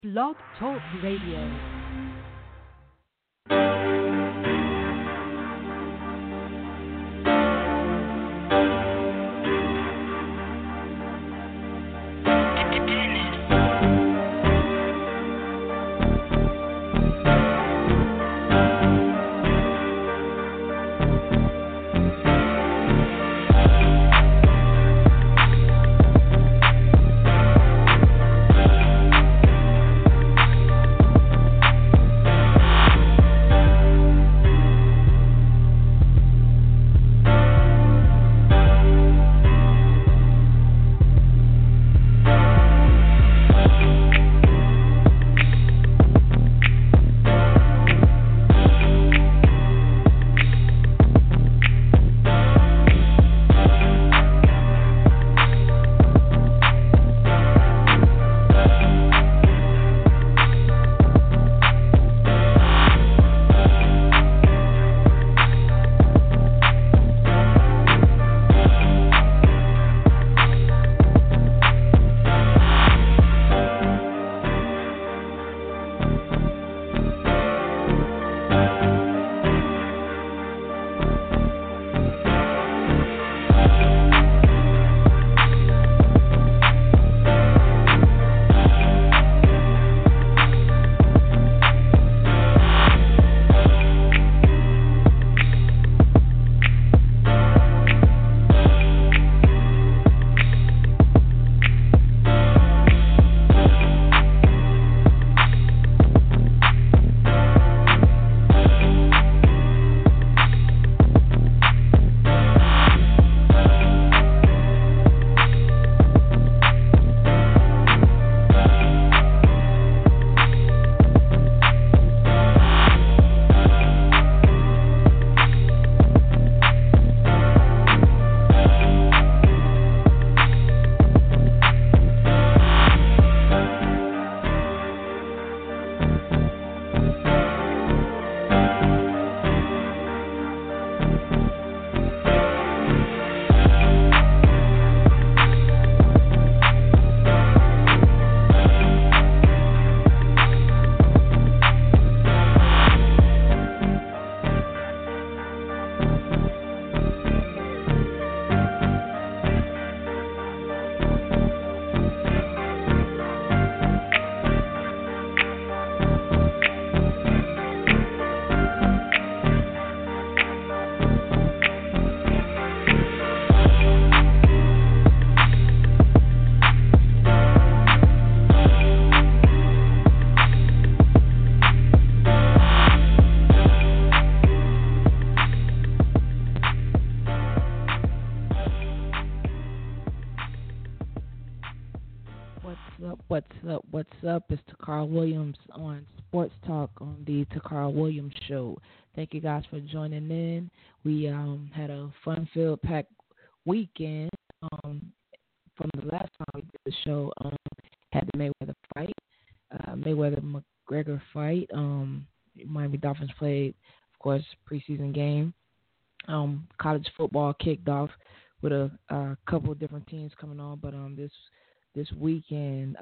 Blog Talk Radio. What's up? It's Takara Williams on Sports Talk on the Takara Williams Show. Thank you guys for joining in. We had a fun-filled, packed weekend. From the last time we did the show, had the Mayweather fight, Mayweather-McGregor fight. Miami Dolphins played, of course, preseason game. College football kicked off with a couple of different teams coming on, but this weekend,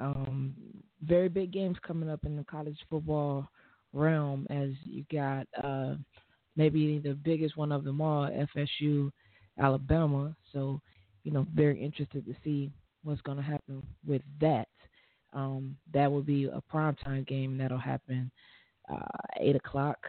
very big games coming up in the college football realm, as you got maybe the biggest one of them all, FSU, Alabama. So, very interested to see what's going to happen with that. That will be a primetime game that'll happen 8 o'clock.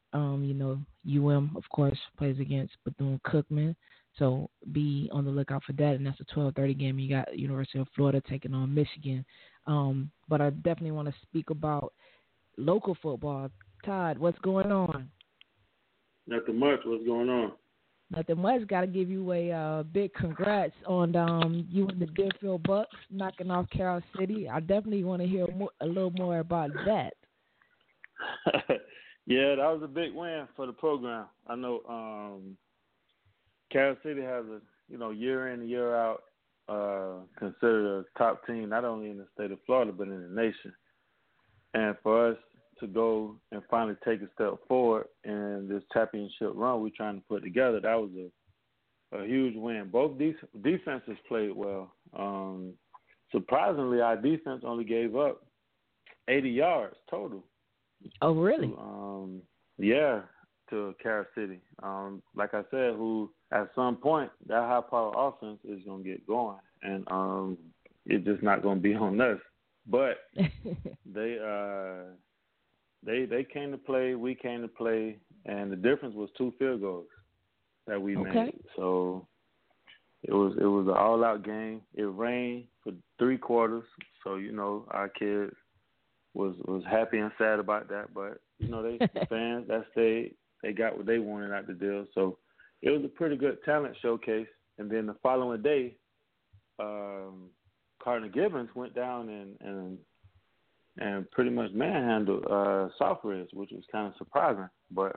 UM, of course, plays against Bethune-Cookman. So be on the lookout for that, and that's a 12:30 game. You got University of Florida taking on Michigan. But I definitely want to speak about local football. Todd, what's going on? Nothing much. What's going on? Nothing much. Got to give you a big congrats on you and the Deerfield Bucks knocking off Carroll City. I definitely want to hear a little more about that. Yeah, that was a big win for the program. I know Carroll City has a year in, year out, considered a top team not only in the state of Florida but in the nation. And for us to go and finally take a step forward in this championship run we're trying to put together, that was a huge win. Both defenses played well. Surprisingly, our defense only gave up 80 yards total. Oh, really? To Carol City. Like I said, who at some point that high power offense is gonna get going, and it's just not gonna be on us. But they came to play, we came to play, and the difference was 2 field goals that we made. So it was an all out game. It rained for 3 quarters, so our kids was happy and sad about that, but the fans that stayed, they got what they wanted out the deal. So it was a pretty good talent showcase. And then the following day, Cardinal Gibbons went down and pretty much manhandled Southridge, which was kind of surprising. But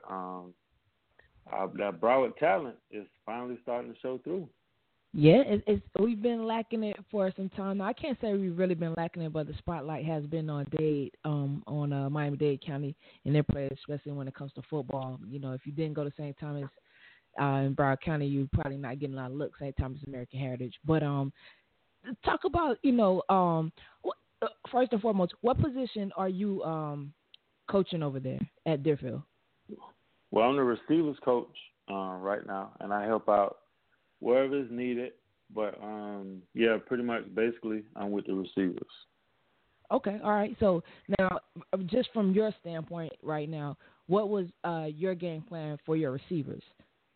that Broward talent is finally starting to show through. Yeah, we've been lacking it for some time. Now, I can't say we've really been lacking it, but the spotlight has been on Dade, on Miami-Dade County and their players, especially when it comes to football. If you didn't go the same time as in Broward County, you're probably not getting a lot of looks at time as American Heritage. But talk about, first and foremost, what position are you coaching over there at Deerfield? Well, I'm the receivers coach right now, and I help out wherever is needed, but pretty much basically I'm with the receivers. Okay, all right. So now, just from your standpoint right now, what was your game plan for your receivers?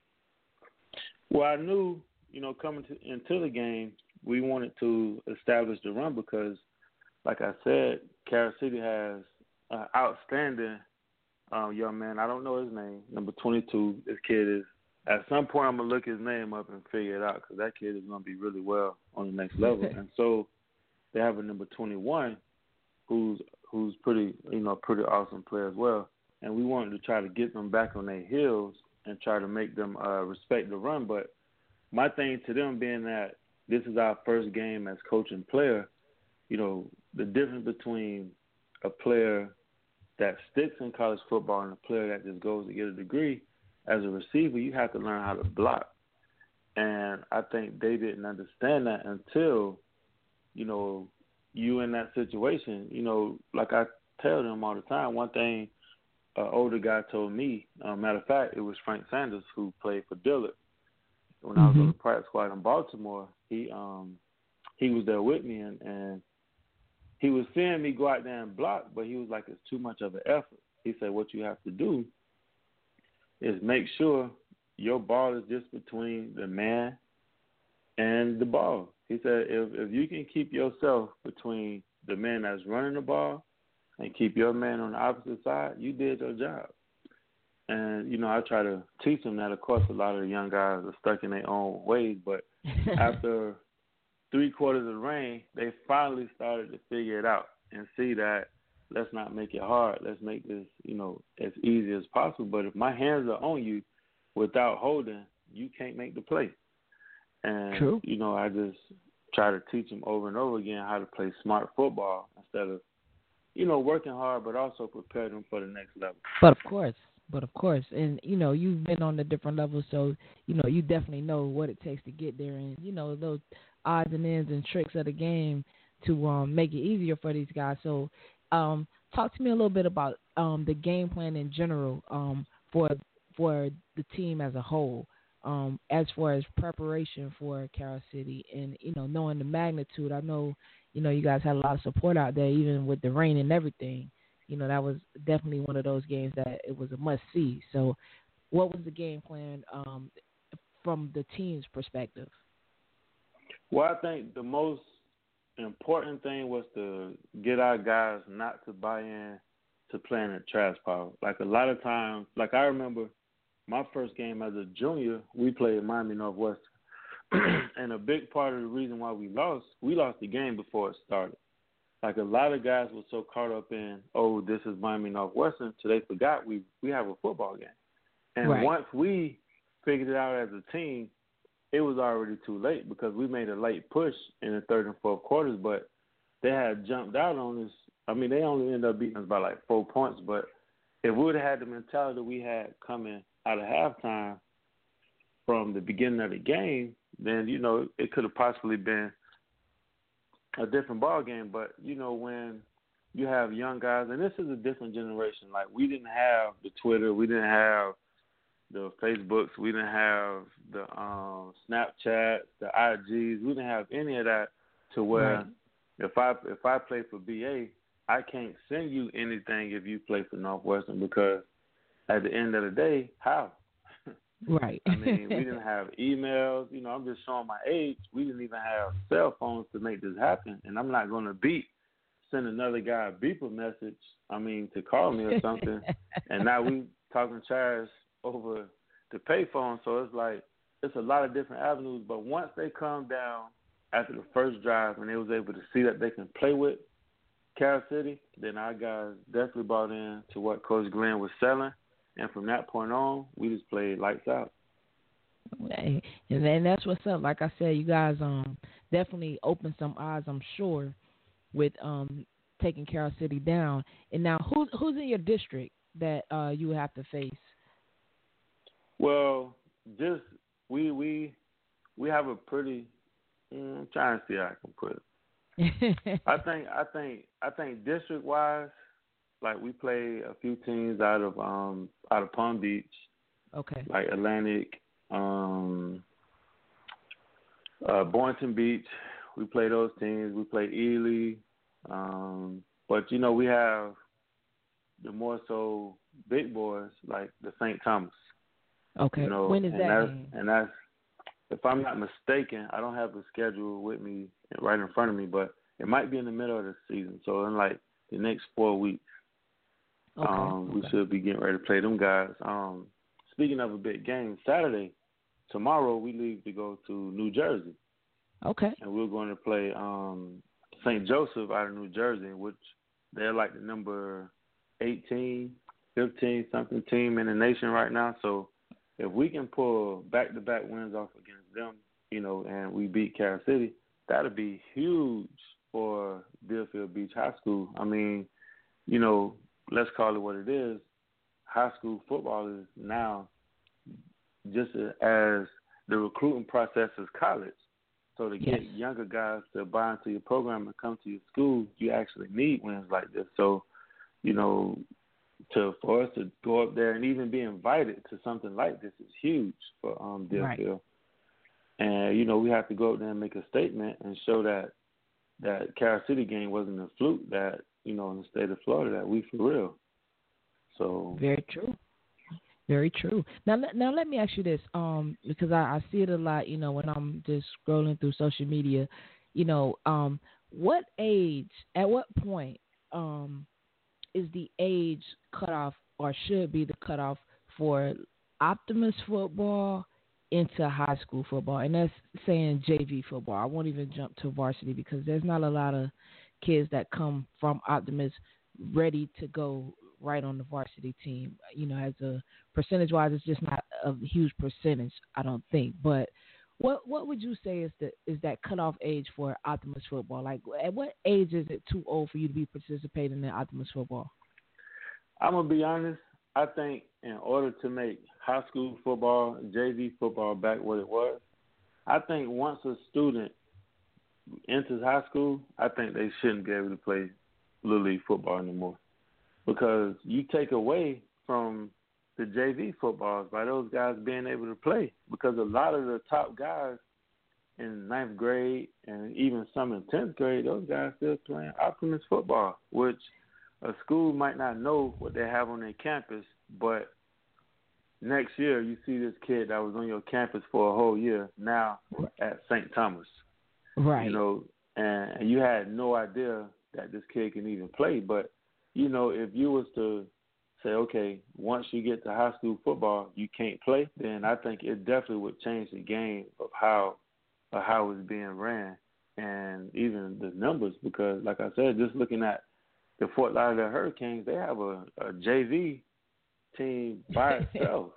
Well, I knew, coming into the game, we wanted to establish the run because, like I said, Carol City has an outstanding young man. I don't know his name, number 22. This kid is. At some point, I'm going to look his name up and figure it out because that kid is going to be really well on the next level. And so they have a number 21 who's pretty awesome player as well. And we wanted to try to get them back on their heels and try to make them respect the run. But my thing to them being that this is our first game as coach and player, the difference between a player that sticks in college football and a player that just goes to get a degree, as a receiver, you have to learn how to block. And I think they didn't understand that until, you in that situation. Like I tell them all the time, one thing an older guy told me, matter of fact, it was Frank Sanders who played for Dillard. When I was on the practice squad in Baltimore, he was there with me, and he was seeing me go out there and block, but he was like, it's too much of an effort. He said, what you have to do is make sure your ball is just between the man and the ball. He said, if you can keep yourself between the man that's running the ball and keep your man on the opposite side, you did your job. And, I try to teach them that. Of course, a lot of the young guys are stuck in their own ways, but after 3 quarters of the rain, they finally started to figure it out and see that let's not make it hard. Let's make this, as easy as possible. But if my hands are on you without holding, you can't make the play. And, True. I just try to teach them over and over again how to play smart football instead of, working hard, but also prepare them for the next level. But of course. And, you've been on the different levels, so, you definitely know what it takes to get there. And, those odds and ends and tricks of the game to make it easier for these guys. So, talk to me a little bit about the game plan in general for the team as a whole, as far as preparation for Carol City and, knowing the magnitude. I know, you guys had a lot of support out there, even with the rain and everything. That was definitely one of those games that it was a must-see. So what was the game plan from the team's perspective? Well, I think the most important thing was to get our guys not to buy in to playing at trash pile. Like a lot of times, like I remember my first game as a junior, we played Miami Northwestern. And a big part of the reason why we lost the game before it started. Like a lot of guys were so caught up in, this is Miami Northwestern, so they forgot we have a football game. And right. Once we figured it out as a team, it was already too late because we made a late push in the third and fourth quarters, but they had jumped out on us. I mean, they only ended up beating us by like 4 points, but if we would have had the mentality we had coming out of halftime from the beginning of the game, then, it could have possibly been a different ball game. But, when you have young guys, and this is a different generation. Like, we didn't have the Twitter, we didn't have the Facebooks, we didn't have the Snapchat, the IGs, we didn't have any of that to where if I play for BA, I can't send you anything if you play for Northwestern, because at the end of the day, how? Right. I mean, we didn't have emails. You know, I'm just showing my age. We didn't even have cell phones to make this happen, and I'm not going to send another guy a beeper message, to call me or something, and now we talking trash over the payphone. So it's like, it's a lot of different avenues, but once they calm down after the first drive and they was able to see that they can play with Cal City, then our guys definitely bought in to what Coach Glenn was selling, and from that point on, we just played lights out. Hey, and then that's what's up. Like I said, you guys definitely opened some eyes, I'm sure, with taking Carroll City down. And now, who's in your district that you have to face? Well, just we have a pretty. I'm trying to see how I can put it. I think district wise, like, we play a few teams out of Palm Beach. Okay. Like Atlantic, Boynton Beach. We play those teams. We play Ely. But, we have the more so big boys, like the St. Thomas. Okay. When is that? And that's, if I'm not mistaken, I don't have the schedule with me right in front of me, but it might be in the middle of the season. So in like the next 4 weeks, we should be getting ready to play them guys. Speaking of a big game, Saturday, tomorrow we leave to go to New Jersey. Okay. And we're going to play St. Joseph out of New Jersey, which they're like the number 18, 15-something team in the nation right now. So if we can pull back-to-back wins off against them, and we beat Carroll City, that'll be huge for Deerfield Beach High School. Let's call it what it is. High school football is now just as the recruiting process as college. So to get younger guys to buy into your program and come to your school, you actually need wins like this. So, for us to go up there and even be invited to something like this is huge for Deerfield. Right. And, we have to go up there and make a statement and show that Carroll City game wasn't a fluke, that, in the state of Florida, that we for real. So very true. Very true. Now let me ask you this, because I see it a lot, when I'm just scrolling through social media, what age, at what point is the age cutoff, or should be the cutoff, for Optimus football into high school football? And that's saying JV football. I won't even jump to varsity, because there's not a lot of kids that come from Optimus ready to go right on the varsity team. As a percentage-wise, it's just not a huge percentage, I don't think. But what would you say is that cutoff age for Optimus football? Like, at what age is it too old for you to be participating in Optimus football? I'm going to be honest. I think in order to make high school football, JV football back what it was, I think once a student enters high school, I think they shouldn't be able to play Little League football anymore. Because you take away from the JV footballs by those guys being able to play. Because a lot of the top guys in 9th grade and even some in 10th grade, those guys still playing Optimus football, which a school might not know what they have on their campus, but next year you see this kid that was on your campus for a whole year now at St. Thomas. Right. And you had no idea that this kid can even play, but if you was to say, okay, once you get to high school football, you can't play, then I think it definitely would change the game of how it's being ran, and even the numbers, because, like I said, just looking at the Fort Lauderdale Hurricanes, they have a JV team by itself.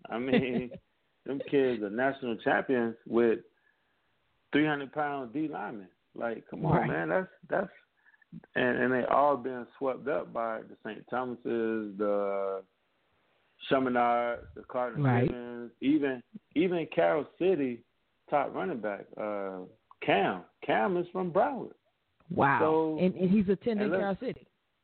Them kids are national champions with 300-pound D linemen. Like, come on, man, that's. And they all been swept up by the St. Thomases, the Chaminade, the Cardinals, even Carroll City top running back, Cam. Cam is from Broward. Wow. So, and he's attending Carroll City.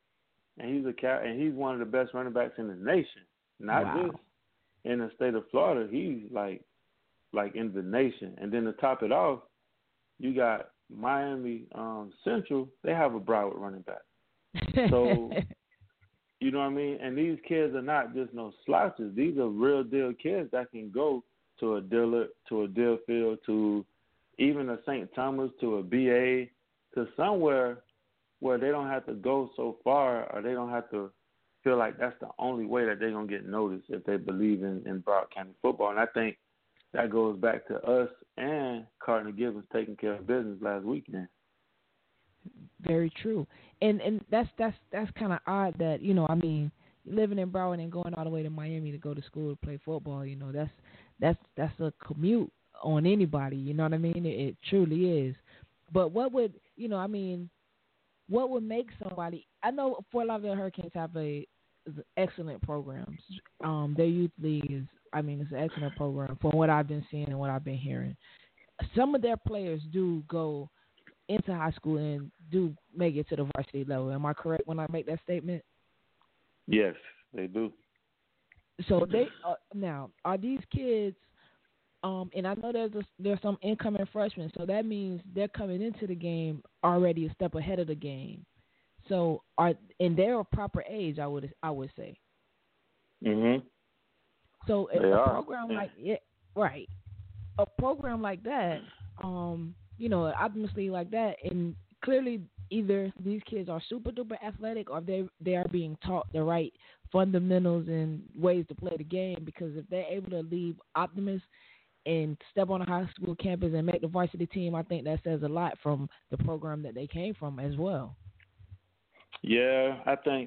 and he's one of the best running backs in the nation, not just in the state of Florida. He's like in the nation. And then to top it off, you got Miami Central. They have a Broward running back. So, you know what I mean? And these kids are not just no slouches. These are real deal kids that can go to a Dillard, to a Deerfield, to even a St. Thomas, to a BA, to somewhere where they don't have to go so far, or they don't have to feel like that's the only way that they're going to get noticed if they believe in Broward County football. And I think that goes back to us and Cardinal Gibbons taking care of business last weekend. Very true. And that's kind of odd that, you know, I mean, living in Broward and going all the way to Miami to go to school to play football, you know, that's a commute on anybody, you know what I mean? It truly is. But what would, you know, I mean, what would make somebody, I know Fort Lauderdale Hurricanes have excellent programs. Their youth league is, I mean, it's an excellent program from what I've been seeing and what I've been hearing. Some of their players do go into high school and do make it to the varsity level. Am I correct when I make that statement? Yes, they do. So they now, are these kids, and I know there's some incoming freshmen, so that means they're coming into the game already a step ahead of the game. So they're a proper age, I would say. Mhm. So a program a program like that, you know, obviously like that, and clearly either these kids are super duper athletic or they are being taught the right fundamentals and ways to play the game, because if they're able to leave Optimus and step on a high school campus and make the varsity team, I think that says a lot from the program that they came from as well. Yeah, I think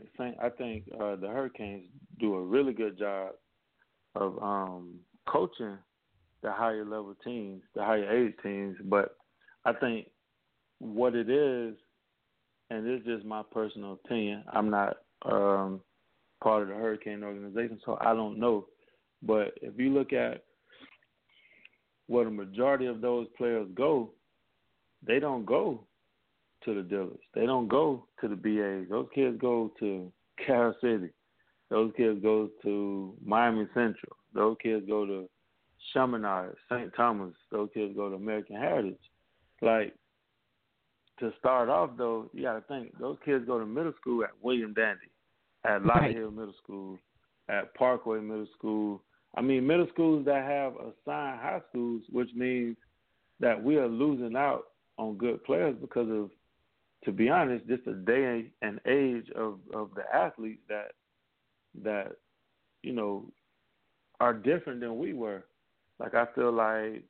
the Hurricanes do a really good job of coaching the higher level teams, the higher age teams. But I think what it is, and this is just my personal opinion, I'm not part of the Hurricane organization, so I don't know. But if you look at where the majority of those players go, they don't go to the Dillards. They don't go to the BAs. Those kids go to Carol City. Those kids go to Miami Central. Those kids go to Chaminade, St. Thomas. Those kids go to American Heritage. Like, to start off, though, you got to think, those kids go to middle school at William Dandy, at Lauderhill Middle School, at Parkway Middle School. I mean, middle schools that have assigned high schools, which means that we are losing out on good players because of, to be honest, just the day and age of the athletes that you know are different than we were. Like, I feel like,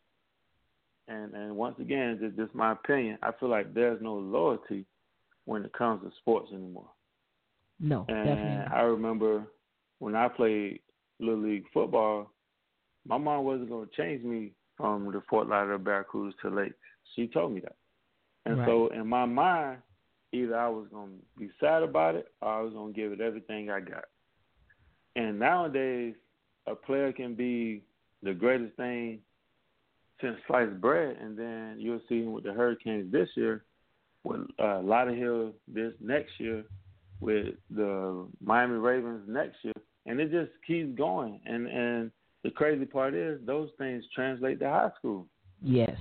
and once again, just my opinion, I feel like there's no loyalty when it comes to sports anymore. No, and definitely. I remember when I played Little League football, my mom wasn't going to change me from the Fort Lauderdale Barracudas to Lakes. She told me that. And so in my mind, either I was going to be sad about it or I was going to give it everything I got. And nowadays, a player can be the greatest thing since sliced bread, and then you'll see him with the Hurricanes this year, with Lauderhill this next year, with the Miami Ravens next year, and it just keeps going. And the crazy part is those things translate to high school. Yes.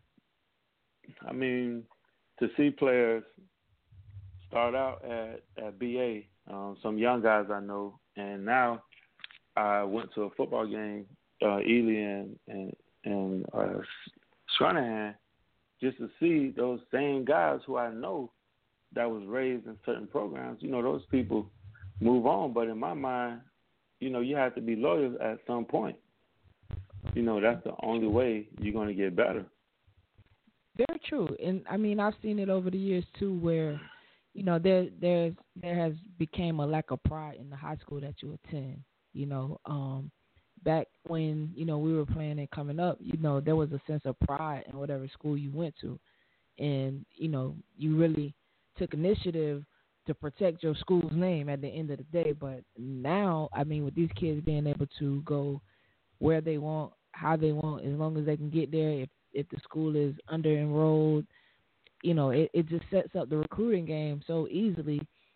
I mean, to see players start out at BA, some young guys I know, and now I went to a football game, Ely and Stranahan, just to see those same guys who I know that was raised in certain programs. You know, those people move on, but in my mind, you know, you have to be loyal at some point. You know, that's the only way you're going to get better. Very true. And, I mean, I've seen it over the years, too, where, you know, there has became a lack of pride in the high school that you attend. You know, back when, you know, we were playing and coming up, you know, there was a sense of pride in whatever school you went to. And, you know, you really took initiative to protect your school's name at the end of the day. But now, I mean, with these kids being able to go where they want, how they want, as long as they can get there, if the school is under-enrolled, you know, it just sets up the recruiting game so easily.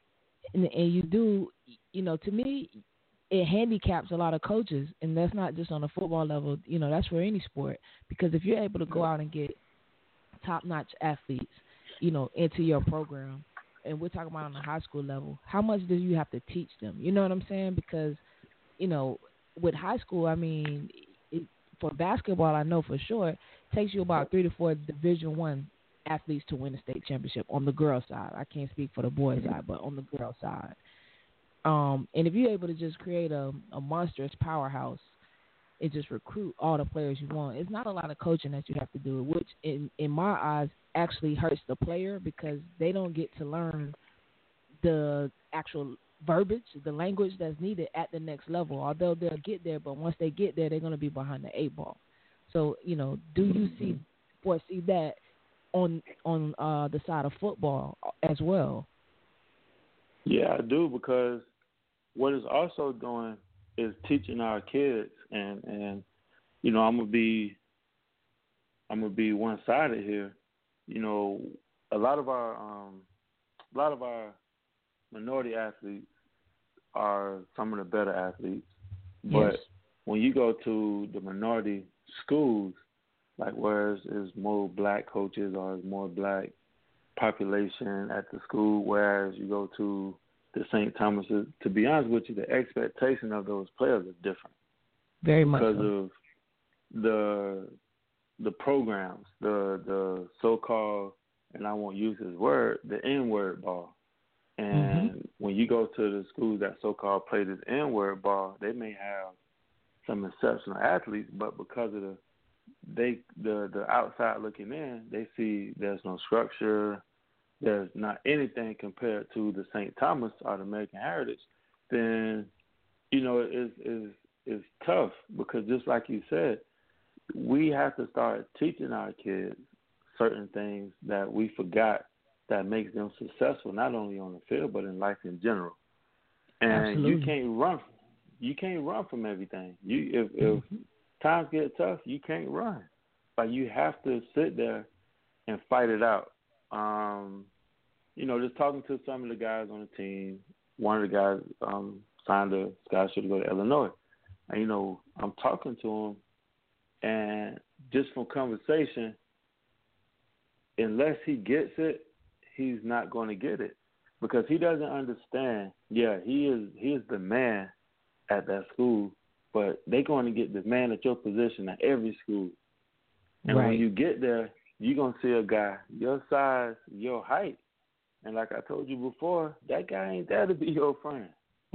and you do, to me, it handicaps a lot of coaches, and that's not just on the football level. That's for any sport, because if you're able to go out and get top-notch athletes, into your program, and we're talking about on the high school level, how much do you have to teach them? You know what I'm saying? Because, with high school, I mean, for basketball, I know for sure, it takes you about 3 to 4 Division I athletes to win a state championship on the girl side. I can't speak for the boys side, but on the girl side. And if you're able to just create a monstrous powerhouse and just recruit all the players you want, it's not a lot of coaching that you have to do, which in my eyes actually hurts the player, because they don't get to learn the actual verbiage, the language that's needed at the next level. Although they'll get there, but once they get there, they're going to be behind the 8 ball. So, do you foresee that on the side of football as well? Yeah, I do, because what it's also doing is teaching our kids, and I'm gonna be one-sided here. A lot of our minority athletes are some of the better athletes, but yes. when you go to the minority schools, like where it's more black coaches or it's more black population at the school, whereas you go to the St. Thomas's, to be honest with you, the expectation of those players is different. Very much because so. of the programs, the so-called, and I won't use his word, the N-word ball. And when you go to the schools that so-called play this N-word ball, they may have some exceptional athletes, but because of the outside looking in, they see there's no structure, there's not anything compared to the St. Thomas or the American Heritage, then, it's tough, because just like you said, we have to start teaching our kids certain things that we forgot that makes them successful, not only on the field, but in life in general. And Absolutely. you can't run from everything. If times get tough, you can't run. Like, you have to sit there and fight it out. Just talking to some of the guys on the team, one of the guys signed a scholarship to go to Illinois. And, I'm talking to him, and just from conversation, unless he gets it, he's not going to get it, because he doesn't understand. Yeah, he is the man at that school, but they're going to get the man at your position at every school. And right. when you get there, you're going to see a guy your size, your height. And like I told you before, that guy ain't there to be your friend.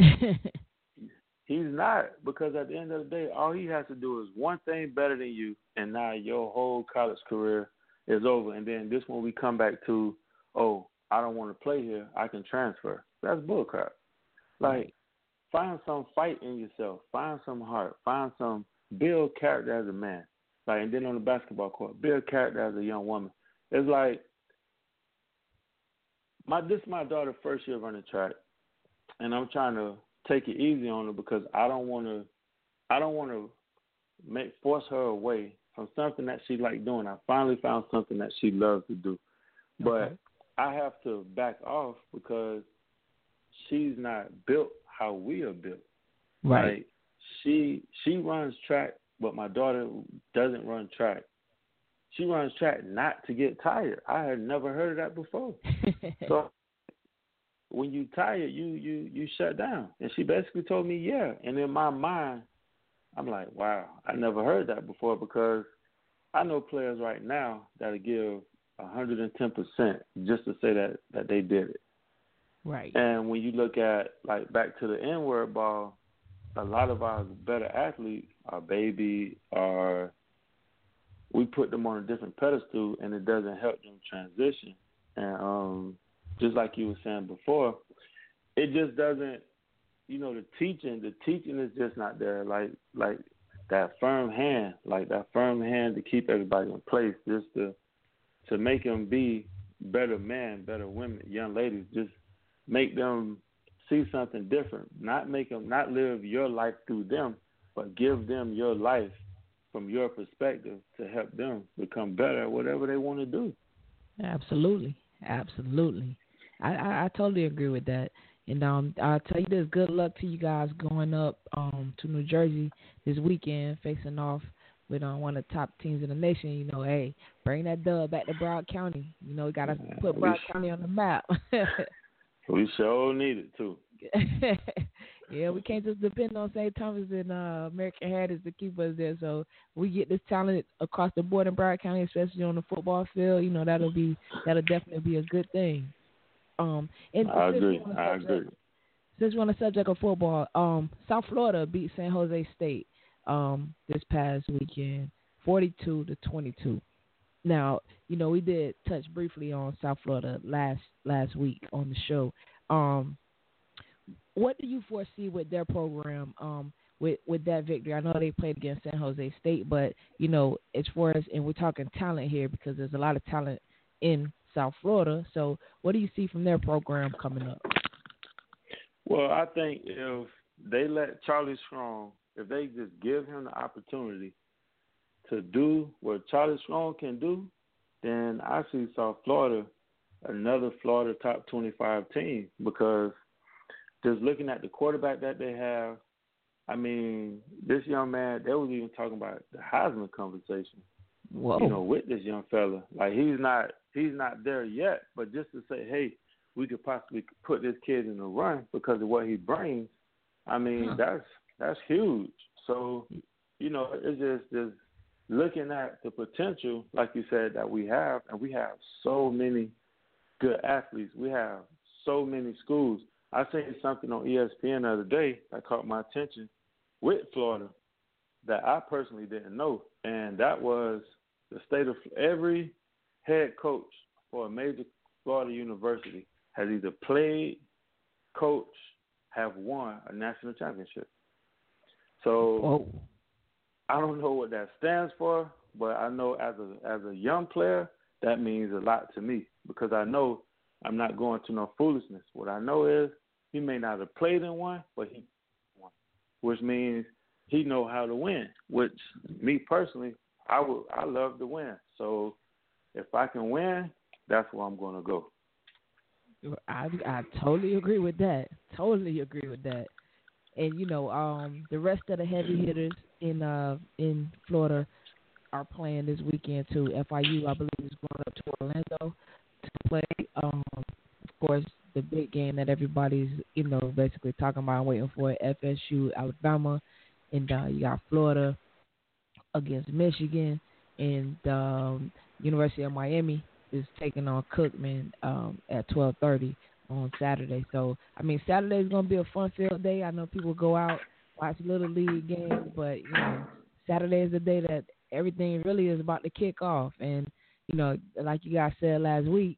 He's not, because at the end of the day, all he has to do is one thing better than you, and now your whole college career is over. And then this one we come back to, oh, I don't want to play here, I can transfer. That's bullcrap. Like, find some fight in yourself. Find some heart. Build character as a man. Like, and then on the basketball court, build character as a young woman. It's like, this is my daughter's first year running track, and I'm trying to take it easy on her, because I don't want to force her away from something that she likes doing. I finally found something that she loves to do, but I have to back off, because she's not built how we are built. Right. Like, she runs track, but my daughter doesn't run track. She runs track not to get tired. I had never heard of that before. So when you tired, you shut down. And she basically told me, yeah. And in my mind, I'm like, wow, I never heard that before, because I know players right now that'll give 110% just to say that they did it. Right. And when you look at, like, back to the N-word ball, a lot of our better athletes, our baby, we put them on a different pedestal, and it doesn't help them transition. And just like you were saying before, it just doesn't, the teaching is just not there. Like that firm hand to keep everybody in place, just to make them be better men, better women, young ladies, just make them see something different. Not live your life through them, but give them your life from your perspective to help them become better at whatever they want to do. Absolutely. I totally agree with that. And I'll tell you this: good luck to you guys going up to New Jersey this weekend, facing off with one of the top teams in the nation. You know, hey, bring that dub back to Broward County. You know, we gotta put Broward County on the map. We sure need it too. Yeah, we can't just depend on St. Thomas and American Heritage to keep us there. So we get this talent across the board in Broward County, especially on the football field. You know, that'll definitely be a good thing. And I agree. Since we're on the subject of football, South Florida beat San Jose State this past weekend, 42-22. Now, you know, we did touch briefly on South Florida last week on the show. What do you foresee with their program with that victory? I know they played against San Jose State, but, you know, as far as, and we're talking talent here because there's a lot of talent in South Florida. So what do you see from their program coming up? Well, I think if they let Charlie Strong, if they just give him the opportunity to do what Charlie Strong can do, then I see South Florida, another Florida top 25 team, because just looking at the quarterback that they have, I mean, this young man, they was even talking about the Heisman conversation. Whoa. You know, with this young fella. Like, he's not there yet, but just to say, hey, we could possibly put this kid in the run because of what he brings, I mean, that's huge. So, you know, it's just looking at the potential, like you said, that we have, and we have so many good athletes. We have so many schools. I seen something on ESPN the other day that caught my attention with Florida that I personally didn't know, and that was the state of every head coach for a major Florida university has either played, coached, have won a national championship. So I don't know what that stands for, but I know as a young player, that means a lot to me because I know I'm not going to no foolishness. What I know is he may not have played in one, but he won, which means he know how to win, which me personally, I love to win. So if I can win, that's where I'm going to go. I totally agree with that. And, you know, the rest of the heavy hitters in Florida are playing this weekend too. FIU, I believe, is going up to Orlando to play. Of course, the big game that everybody's, you know, basically talking about and waiting for, FSU, Alabama, and you got Florida against Michigan, and University of Miami is taking on Cookman at 12:30 on Saturday. So, I mean, Saturday is going to be a fun-filled day. I know people go out, watch Little League games, but, you know, Saturday is the day that everything really is about to kick off. And, you know, like you guys said last week,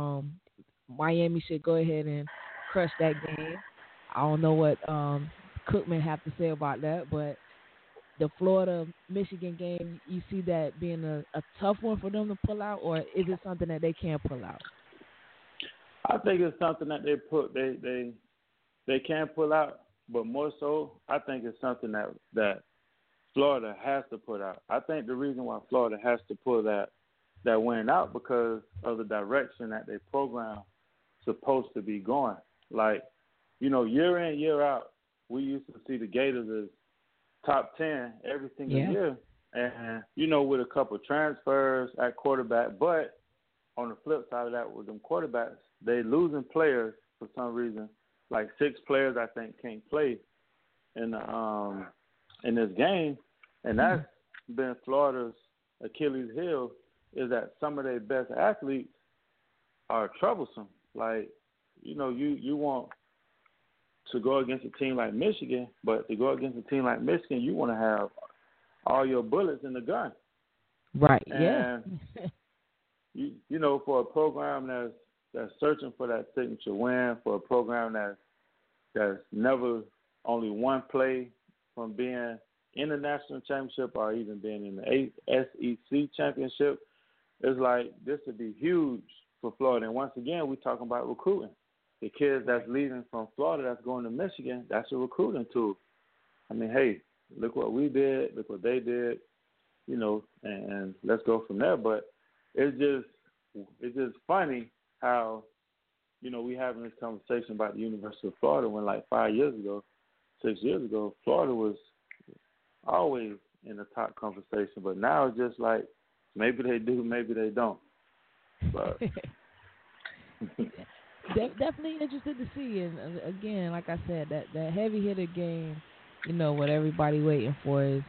Miami should go ahead and crush that game. I don't know what Cookman have to say about that, but the Florida-Michigan game, you see that being a tough one for them to pull out, or is it something that they can pull out? I think it's something that they can pull out, but more so, I think it's something that Florida has to put out. I think the reason why Florida has to pull that win out because of the direction that their program supposed to be going. Like, you know, year in, year out, we used to see the Gators as top 10 every single year. And, you know, with a couple transfers at quarterback. But on the flip side of that, with them quarterbacks, they losing players for some reason. Like 6 players, I think, can't play in this game. And that's been Florida's Achilles heel, is that some of their best athletes are troublesome. Like, you know, you want to go against a team like Michigan, but to go against a team like Michigan, you want to have all your bullets in the gun. Right, and you know, for a program that's searching for that signature win, for a program that's never only one play from being in the national championship or even being in the SEC championship, it's like this would be huge for Florida. And once again, we're talking about recruiting. The kids that's leaving from Florida that's going to Michigan, that's a recruiting tool. I mean, hey, look what we did, look what they did, you know, and let's go from there. But it's just funny how we having this conversation about the University of Florida when like 5 years ago, 6 years ago, Florida was always in the top conversation. But now it's just like maybe they do, maybe they don't. But definitely interested to see. And again, like I said, that heavy hitter game, what everybody waiting for is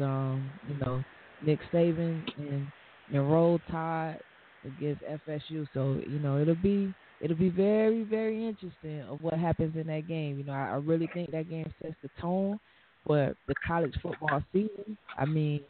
Nick Saban and Roll Tide against FSU. So it'll be very, very interesting of what happens in that game. I really think that game sets the tone for the college football season. I mean,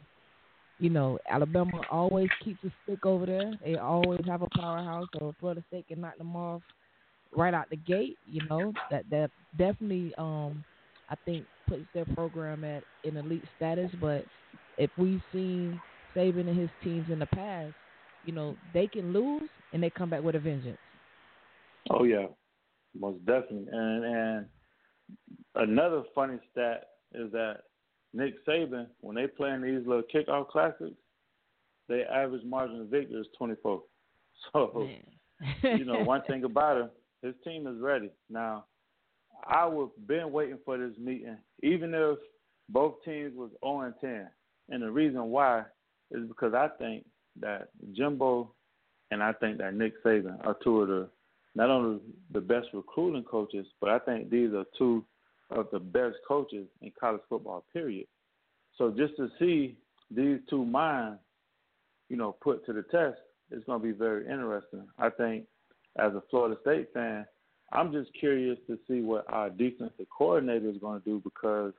Alabama always keeps a stick over there. They always have a powerhouse, so Florida State can knock them off right out the gate. That definitely I think puts their program at an elite status. But if we've seen Saban and his teams in the past, they can lose and they come back with a vengeance. Oh yeah, most definitely. And another funny stat is that Nick Saban, when they play in these little kickoff classics, their average margin of victory is 24. So, one thing about him, his team is ready. Now, I would been waiting for this meeting, even if both teams was 0-10. And the reason why is because I think that Jimbo and I think that Nick Saban are two of the not only the best recruiting coaches, but I think these are two of the best coaches in college football, period. So just to see these two minds, put to the test, it's going to be very interesting. I think as a Florida State fan, I'm just curious to see what our defensive coordinator is going to do because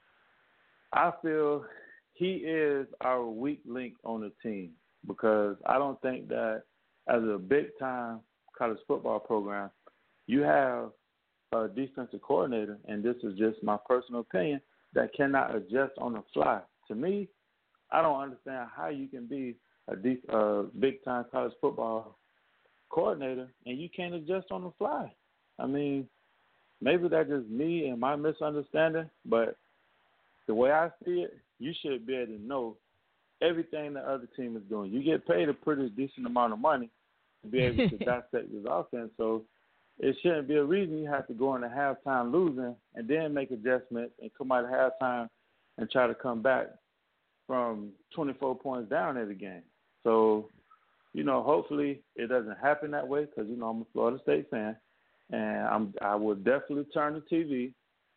I feel he is our weak link on the team because I don't think that as a big-time college football program, you have a defensive coordinator, and this is just my personal opinion, that cannot adjust on the fly. To me, I don't understand how you can be a big-time college football coordinator and you can't adjust on the fly. I mean, maybe that's just me and my misunderstanding, but the way I see it, you should be able to know everything the other team is doing. You get paid a pretty decent amount of money to be able to dissect this offense, so it shouldn't be a reason you have to go into halftime losing and then make adjustments and come out of halftime and try to come back from 24 points down every game. So, hopefully it doesn't happen that way because, I'm a Florida State fan, and I will definitely turn the TV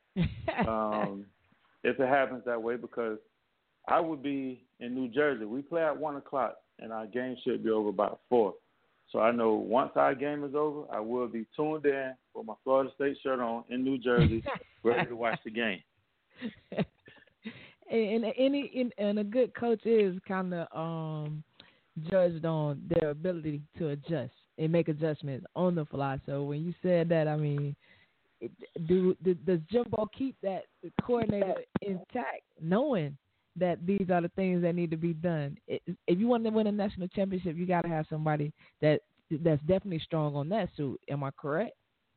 if it happens that way because I would be in New Jersey. We play at 1 o'clock, and our game should be over about 4. So I know once our game is over, I will be tuned in with my Florida State shirt on in New Jersey, ready to watch the game. And a good coach is kind of judged on their ability to adjust and make adjustments on the fly. So when you said that, I mean, does Jimbo keep that coordinator intact, knowing that these are the things that need to be done? If you want to win a national championship, you got to have somebody that's definitely strong on that suit. Am I correct?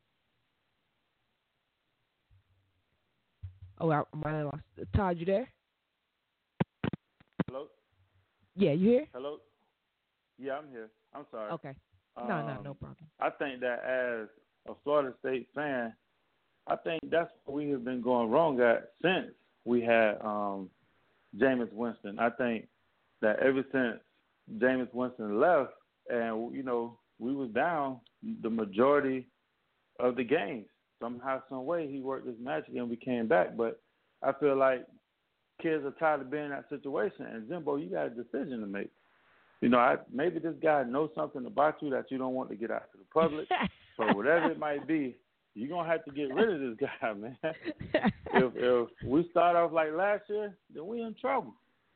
Oh, I might have lost. Todd, you there? Hello? Yeah, you here? Hello? Yeah, I'm here. I'm sorry. Okay. No problem. I think that as a Florida State fan, I think that's what we have been going wrong at since we had Jameis Winston. I think that ever since Jameis Winston left and, we was down the majority of the games. Somehow, some way, he worked his magic and we came back. But I feel like kids are tired of being in that situation. And, Jimbo, you got a decision to make. Maybe this guy knows something about you that you don't want to get out to the public. So whatever it might be, you're going to have to get rid of this guy, man. If we start off like last year, then we in trouble.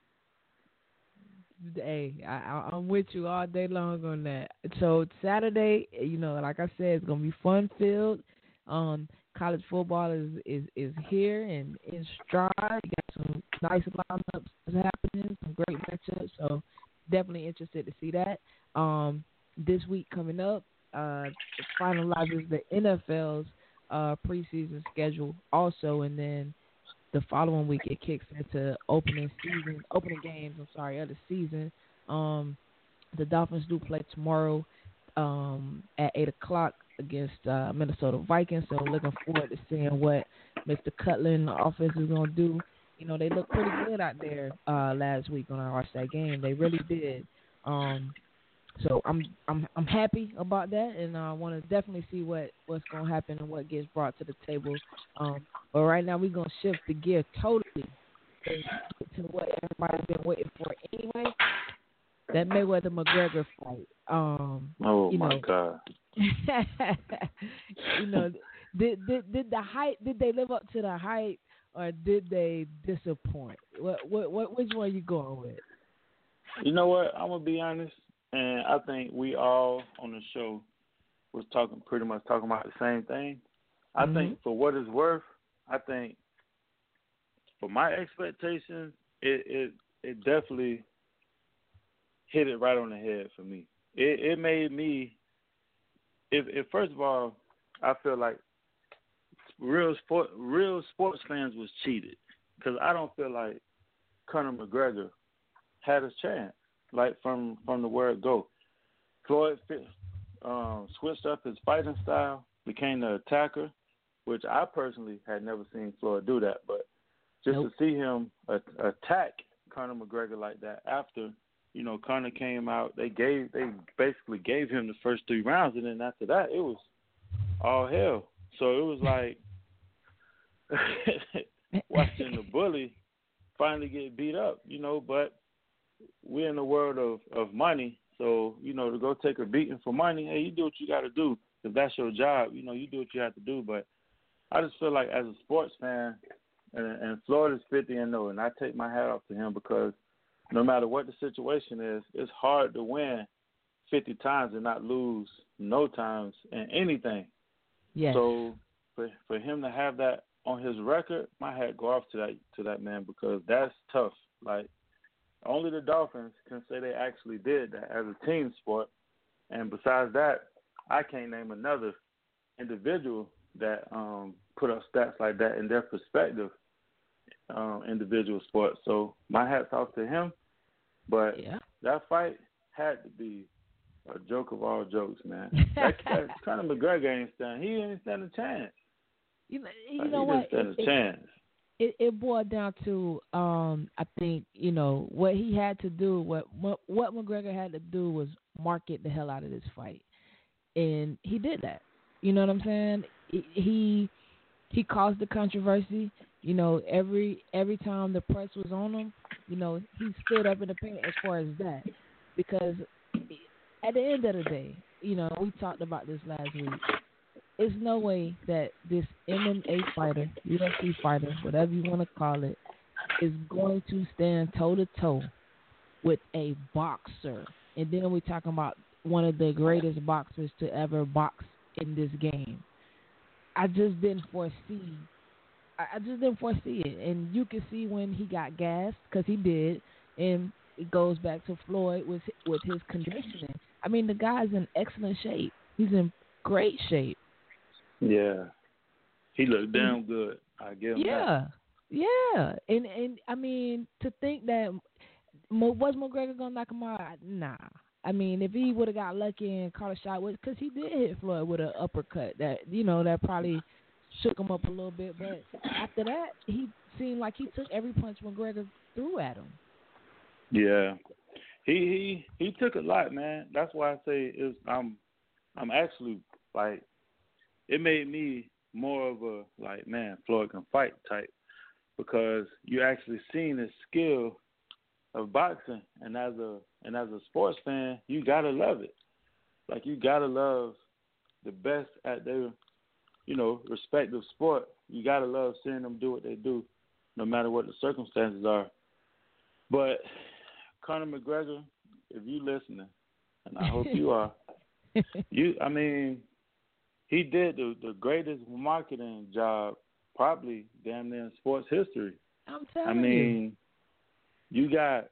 Hey, I'm with you all day long on that. So Saturday, like I said, it's going to be fun-filled. College football is here and in stride. You got some nice lineups happening, some great matchups. So definitely interested to see that. This week coming up, finalizes the NFL's preseason schedule also, and then the following week it kicks into opening games of the season. The Dolphins do play tomorrow at 8 o'clock against Minnesota Vikings. So looking forward to seeing what Mr. Cutler and the offense is going to do. You know, they looked pretty good out there last week when I watched that game. They really did. So I'm happy about that, and I want to definitely see what's going to happen and what gets brought to the table. But right now we're going to shift the gear totally and get to what everybody's been waiting for anyway. That Mayweather McGregor fight. Oh my God. You know, did the hype? Did they live up to the hype, or did they disappoint? Which one are you going with? You know what? I'm gonna be honest, and I think we all on the show was pretty much talking about the same thing. I think for what it's worth, I think for my expectations, it definitely hit it right on the head for me. It made me. If first of all, I feel like real sports fans was cheated, because I don't feel like Conor McGregor had a chance. Like from the word go, Floyd switched up his fighting style, became the attacker, which I personally had never seen Floyd do that. But just to see him attack Conor McGregor like that after, you know, Conor came out, they basically gave him the first 3 rounds, and then after that it was all hell. So it was like watching the bully finally get beat up, you know. But we're in the world of money, so, you know, to go take a beating for money, hey, you do what you got to do. If that's your job, you know, you do what you have to do. But I just feel like as a sports fan, and Floyd is 50-0, and I take my hat off to him, because no matter what the situation is, it's hard to win 50 times and not lose no times in anything. Yes. So for him to have that on his record, my hat go off to that man, because that's tough. Like, only the Dolphins can say they actually did that as a team sport. And besides that, I can't name another individual that put up stats like that in their perspective, individual sport. So my hat's off to him. But that fight had to be a joke of all jokes, man. that Conor McGregor ain't stand a chance. You know what? He didn't stand a chance. It boiled down to I think, you know, what he had to do, what McGregor had to do was market the hell out of this fight, and he did that. You know what I'm saying? He caused the controversy. You know, every time the press was on him, you know, he stood up in the paint as far as that, because at the end of the day, you know, we talked about this last week. There's no way that this MMA fighter, UFC fighter, whatever you want to call it, is going to stand toe-to-toe with a boxer. And then we're talking about one of the greatest boxers to ever box in this game. I just didn't foresee it. And you can see when he got gassed, because he did. And it goes back to Floyd with his conditioning. I mean, the guy's in excellent shape. He's in great shape. Yeah, he looked damn good. I give him that. Yeah. And I mean, to think that was McGregor gonna knock him out? Nah. I mean, if he would have got lucky and caught a shot, because he did hit Floyd with an uppercut that, you know, that probably shook him up a little bit. But after that, he seemed like he took every punch McGregor threw at him. Yeah, he took a lot, man. That's why I say I'm actually like. It made me more of a, like, man, Floyd can fight type, because you actually seen the skill of boxing, and as a sports fan, you gotta love it. Like, you gotta love the best at their, you know, respective sport. You gotta love seeing them do what they do, no matter what the circumstances are. But Conor McGregor, if you listening, and I hope you are, he did the greatest marketing job probably damn near in sports history. I'm telling you. You got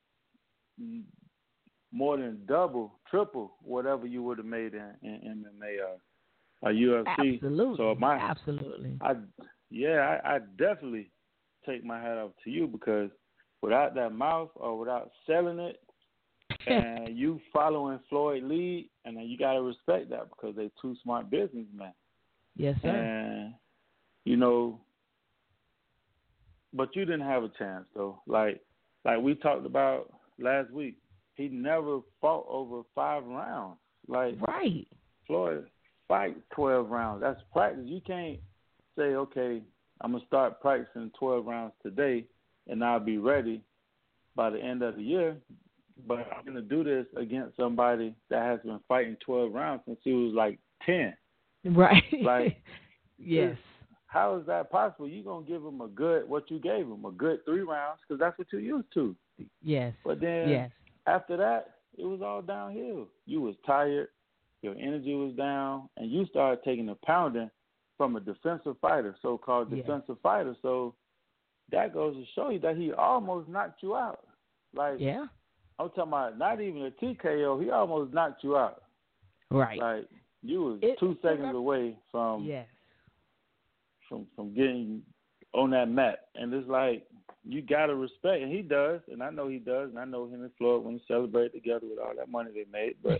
more than double, triple whatever you would have made in MMA or UFC. Absolutely. So Absolutely. I definitely take my hat off to you, because without that mouth or without selling it, And you following Floyd lead, and then you got to respect that because they two smart businessmen. Yes, sir. And, but you didn't have a chance, though. Like we talked about last week, he never fought over 5 rounds. Like, right. Floyd fight 12 rounds. That's practice. You can't say, okay, I'm going to start practicing 12 rounds today, and I'll be ready by the end of the year. But I'm going to do this against somebody that has been fighting 12 rounds since he was like 10. Right. Like, yes. How is that possible? You're going to give him what you gave him, a good 3 rounds, because that's what you're used to. Yes. But then after that, it was all downhill. You was tired, your energy was down, and you started taking a pounding from a defensive fighter, so-called defensive fighter. So that goes to show you that he almost knocked you out. Like, I'm talking about not even a TKO. He almost knocked you out. Right. Like, you was 2 seconds away from getting on that mat. And it's like, you got to respect, and he does, and I know he does, and I know him and Floyd when they celebrate together with all that money they made. But,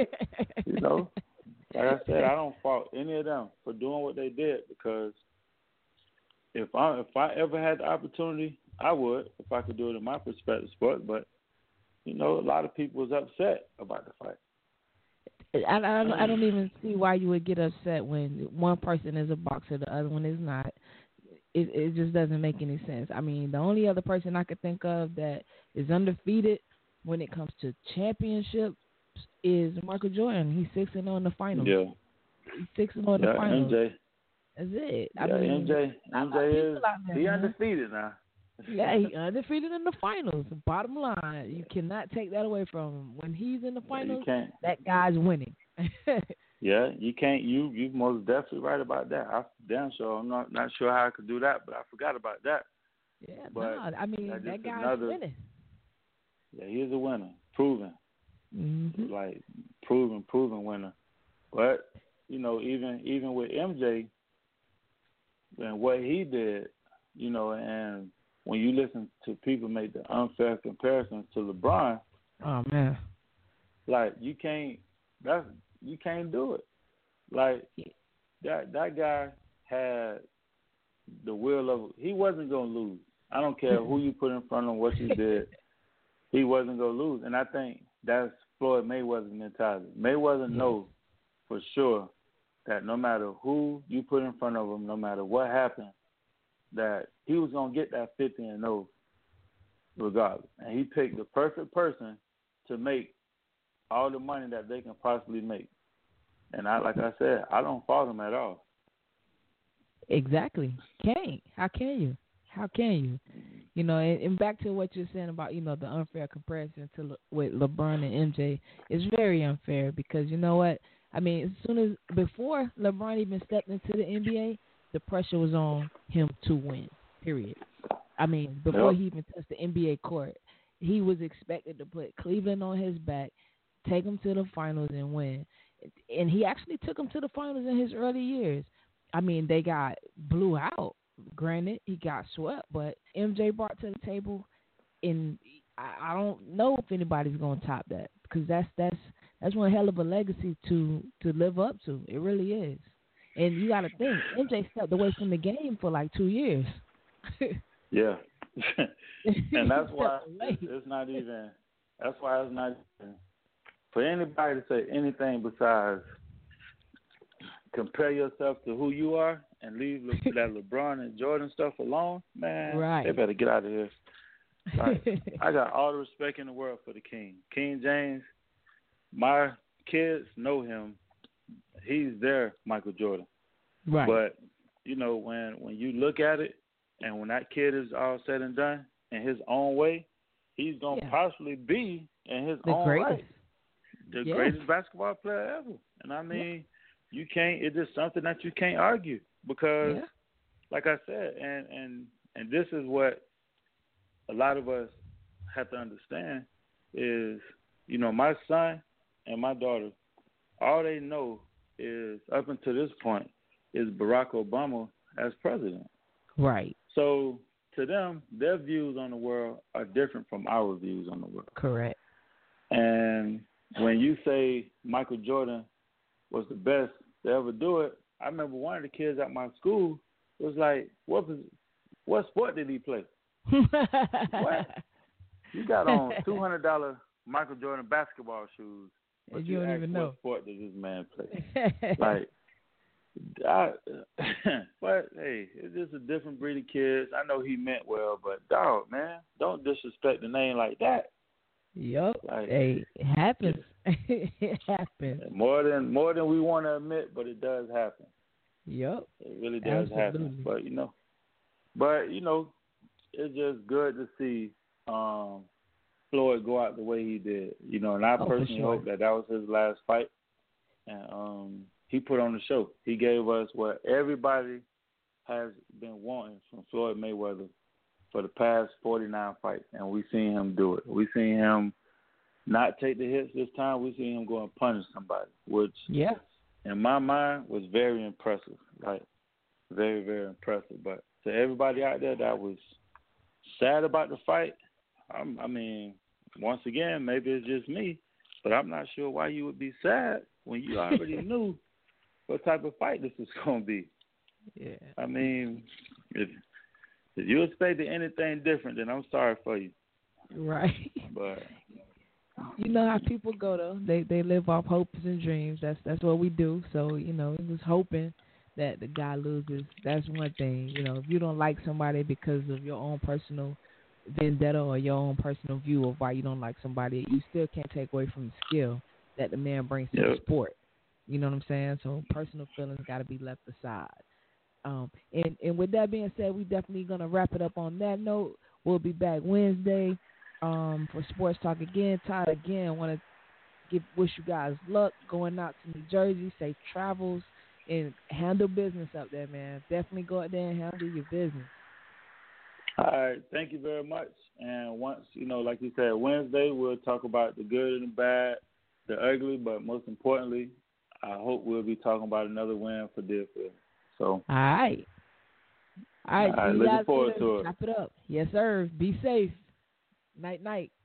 like I said, I don't fault any of them for doing what they did, because if I ever had the opportunity, I would, if I could do it in my perspective sport. But, a lot of people was upset about the fight. I don't even see why you would get upset when one person is a boxer, the other one is not. It just doesn't make any sense. I mean, the only other person I could think of that is undefeated when it comes to championships is Michael Jordan. He's 6-0 in the finals. Yeah. He's 6-0 in the finals. MJ. That's it. I mean, MJ is undefeated now. Yeah, he's undefeated in the finals. Bottom line, you cannot take that away from him. When he's in the finals, that guy's winning. Yeah, you can't. You're most definitely right about that. I'm damn sure. I'm not sure how I could do that, but I forgot about that. Yeah, but I mean, that guy's winning. Yeah, he's a winner, proven. Mm-hmm. Like proven winner. But even with MJ and what he did, and when you listen to people make the unfair comparisons to LeBron, oh man, like you can't do it. Like that guy had the will of, he wasn't gonna lose. I don't care who you put in front of him, what you did, he wasn't gonna lose. And I think that's Floyd Mayweather's mentality. Mayweather knows for sure that no matter who you put in front of him, no matter what happened, that he was going to get that 50-0 regardless. And he picked the perfect person to make all the money that they can possibly make. And like I said, I don't fault him at all. Exactly. Can't. How can you? And back to what you're saying about, the unfair comparison with LeBron and MJ, it's very unfair because you know what? I mean, before LeBron even stepped into the NBA, the pressure was on him to win, period. I mean, before he even touched the NBA court, he was expected to put Cleveland on his back, take them to the finals and win. And he actually took them to the finals in his early years. I mean, they got blew out. Granted, he got swept, but MJ brought to the table, and I don't know if anybody's going to top that because that's one hell of a legacy to live up to. It really is. And you got to think, MJ stepped away from the game for like 2 years. Yeah. And that's why it's not even, for anybody to say anything besides compare yourself to who you are and leave that LeBron and Jordan stuff alone, man, they better get out of here. Like, I got all the respect in the world for the King. King James, my kids know him. He's their Michael Jordan. Right. But, when you look at it and when that kid is all said and done in his own way, he's going to possibly be in his own right the greatest basketball player ever. And I mean, you can't, it's just something that you can't argue because, like I said, and this is what a lot of us have to understand is, my son and my daughter, all they know is up until this point is Barack Obama as president. Right. So to them, their views on the world are different from our views on the world. Correct. And when you say Michael Jordan was the best to ever do it, I remember one of the kids at my school was like, what sport did he play? What? You got on $200 Michael Jordan basketball shoes, but you don't even know what sport did this man play? Like, but hey, it's just a different breed of kids. I know he meant well, but dog, man, don't disrespect the name like that. Yup. Like, hey, it happens. It happens. More than we want to admit, but it does happen. Yup. It really does happen. But it's just good to see Floyd go out the way he did. And I personally hope that was his last fight. And he put on the show. He gave us what everybody has been wanting from Floyd Mayweather for the past 49 fights, and we seen him do it. We seen him not take the hits this time. We seen him go and punish somebody, which in my mind was very impressive. Like, very, very impressive. But to everybody out there that was sad about the fight, I mean, once again, maybe it's just me, but I'm not sure why you would be sad when you already knew what type of fight this was going to be. Yeah. I mean, if you expected anything different, then I'm sorry for you. Right. But you know how people go though. They live off hopes and dreams. That's what we do. So, it was hoping that the guy loses. That's one thing. If you don't like somebody because of your own personal vendetta or your own personal view of why you don't like somebody, you still can't take away from the skill that the man brings to the sport. You know what I'm saying? So personal feelings got to be left aside. And with that being said, we definitely going to wrap it up on that note. We'll be back Wednesday for Sports Talk again. Todd, again, want to wish you guys luck going out to New Jersey. Safe travels and handle business up there, man. Definitely go out there and handle your business. All right. Thank you very much. And once, like you said, Wednesday, we'll talk about the good and the bad, the ugly, but most importantly, I hope we'll be talking about another win for Deerfield. So, all right. Looking forward to it. Wrap it up. Yes, sir. Be safe. Night, night.